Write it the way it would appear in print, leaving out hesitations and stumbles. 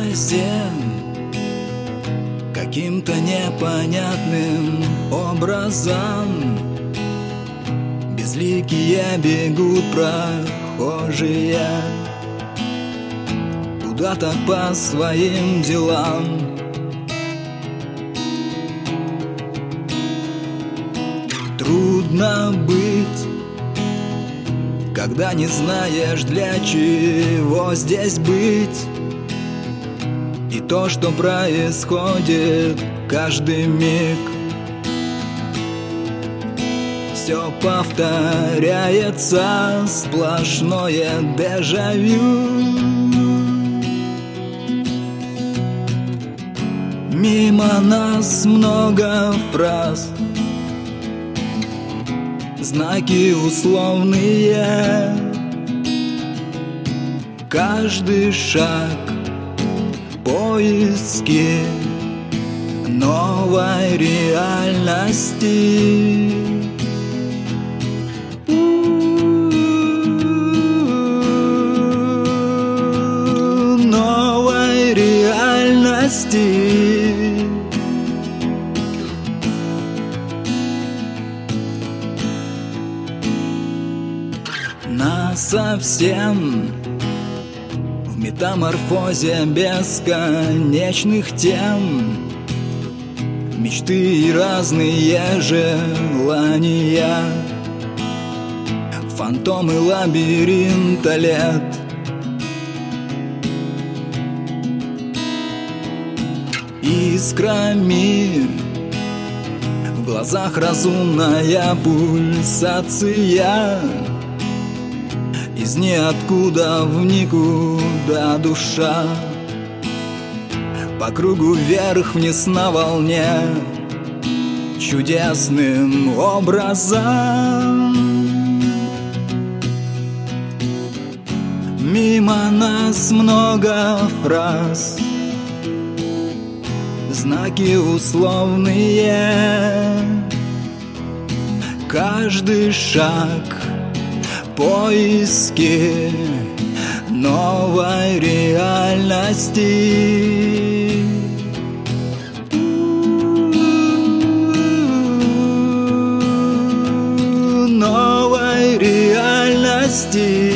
ужасе, каким-то непонятным образом безликие бегут прохожие куда-то по своим делам. Трудно быть, когда не знаешь, для чего здесь быть. И то, что происходит каждый миг, все повторяется, сплошное дежавю. Мимо нас много фраз, знаки условные. Каждый шаг — поиски новой реальности. Новой реальности. Насовсем в метаморфозе бесконечных тем, мечты и разные желания, фантомы лабиринта лет. Искрами в глазах разумная пульсация, из ниоткуда в никуда душа, по кругу вверх-вниз на волне, чудесным образом. Мимо нас много фраз, знаки условные. Каждый шаг — поиски новой реальности. Новой реальности.